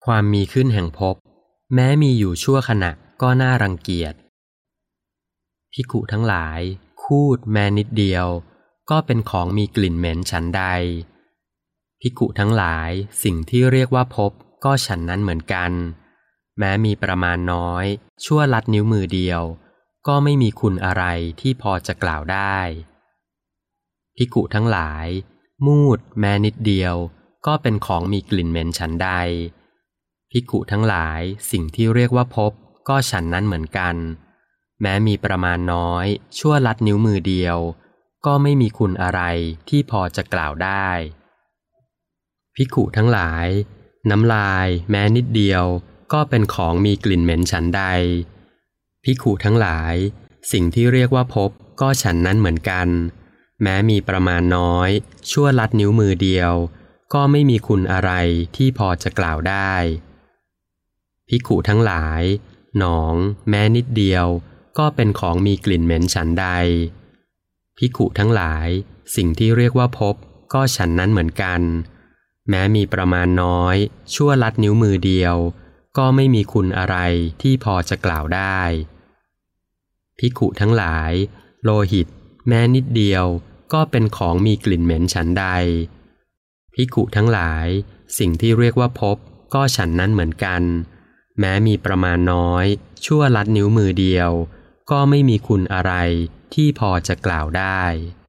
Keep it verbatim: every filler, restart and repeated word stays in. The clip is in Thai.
ความมีขึ้นแห่งภพแม้มีอยู่ชั่วขณะก็น่ารังเกียจภิกขุทั้งหลายคูดแม้นิดเดียวก็เป็นของมีกลิ่นเหม็นฉันใดภิกขุทั้งหลายสิ่งที่เรียกว่าภพก็ฉันนั้นเหมือนกันแม้มีประมาณน้อยชั่วลัดนิ้วมือเดียวก็ไม่มีคุณอะไรที่พอจะกล่าวได้ภิกขุทั้งหลายมูดแม้นิดเดียวก็เป็นของมีกลิ่นเหม็นฉันใดภิกขุทั้งหลายสิ่งที่เรียกว่าภพก็ฉันนั้นเหมือนกันแม้มีประมาณน้อยชั่วลัดนิ้วมือเดียวก็ไม่มีคุณอะไรที่พอจะกล่าวได้ภิกขุทั้งหลายน้ำลายแม้นิดเดียวก็เป็นของมีกลิ่นเหม็นฉันใดภิกขุทั้งหลายสิ่งที่เรียกว่าภพก็ฉันนั้นเหมือนกันแม้มีประมาณน้อยชั่วลัดนิ้วมือเดียวก็ไม่มีคุณอะไรที่พอจะกล่าวได้ภิกขุทั้งหลายหนองแม้นิดเดียวก็เป็นของมีกลิ่นเหม็นฉันใดภิกขุทั้งหลายสิ่งที่เรียกว่าภพก็ฉันนั้นเหมือนกันแม้มีประมาณน้อยชั่วลัดนิ้วมือเดียวก็ไม่มีคุณอะไรที่พอจะกล่าวได้ภิกขุทั้งหลายโลหิตแม้นิดเดียวก็เป็นของมีกลิ่นเหม็นฉันใดภิกขุทั้งหลายสิ่งที่เรียกว่าภพก็ฉันนั้นเหมือนกันแม้มีประมาณน้อยชั่วลัดนิ้วมือเดียวก็ไม่มีคุณอะไรที่พอจะกล่าวได้